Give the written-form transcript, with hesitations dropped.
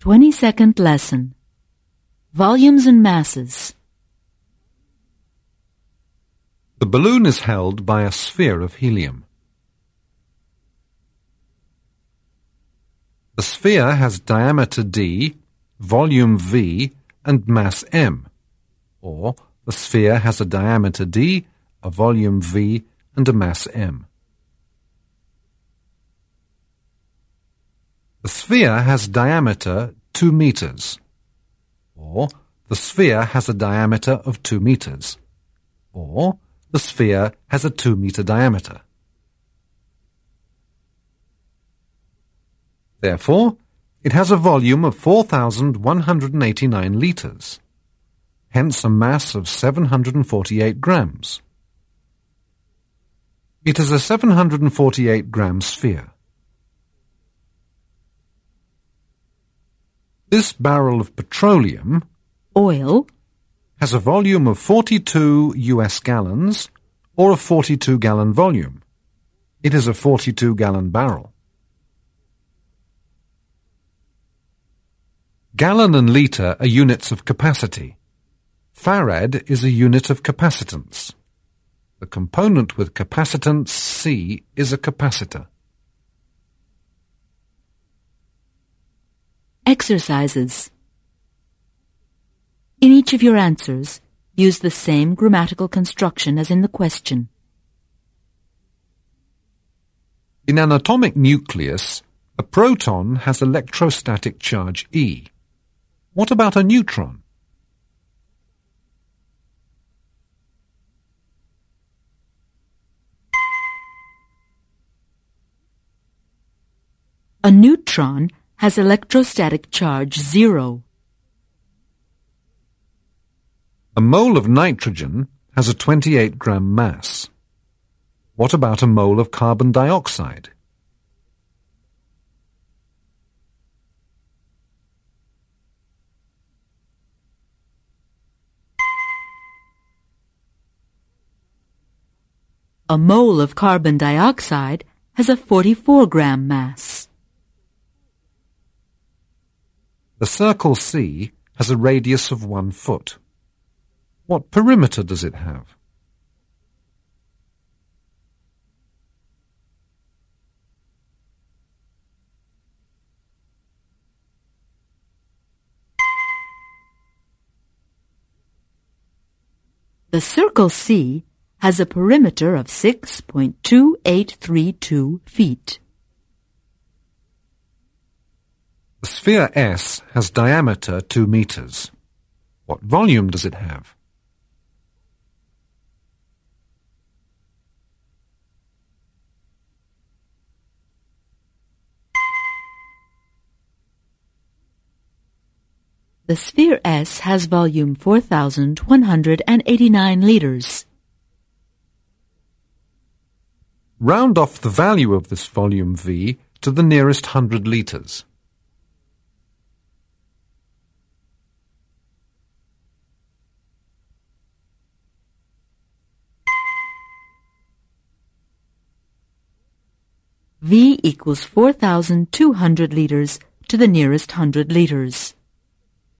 22nd lesson. Volumes and masses. The balloon is held by a sphere of helium. The sphere has diameter d, volume v, and mass m, or the sphere has a diameter d, a volume v, and a mass m. The sphere has diameter 2 meters, or the sphere has a diameter of 2 meters, or the sphere has a 2-meter diameter. Therefore, it has a volume of 4,189 litres, hence a mass of 748 grams. It is a 748-gram sphere. This barrel of petroleum, Oil, has a volume of 42 US gallons, or a 42-gallon volume. It is a 42-gallon barrel. Gallon and litre are units of capacity. Farad is a unit of capacitance. The component with capacitance C is a capacitor. Exercises. In each of your answers, use the same grammatical construction as in the question. In an atomic nucleus, a proton has electrostatic charge E. What about a neutron? A neutron has electrostatic charge 0. A mole of nitrogen has a 28-gram mass. What about a mole of carbon dioxide? A mole of carbon dioxide has a 44-gram mass. The circle C has a radius of 1 foot. What perimeter does it have? The circle C has a perimeter of 6.2832 feet. The sphere S has diameter 2 meters. What volume does it have? The sphere S has volume 4,189 liters. Round off the value of this volume V to the nearest 100 litres. V equals 4,200 liters to the nearest 100 liters.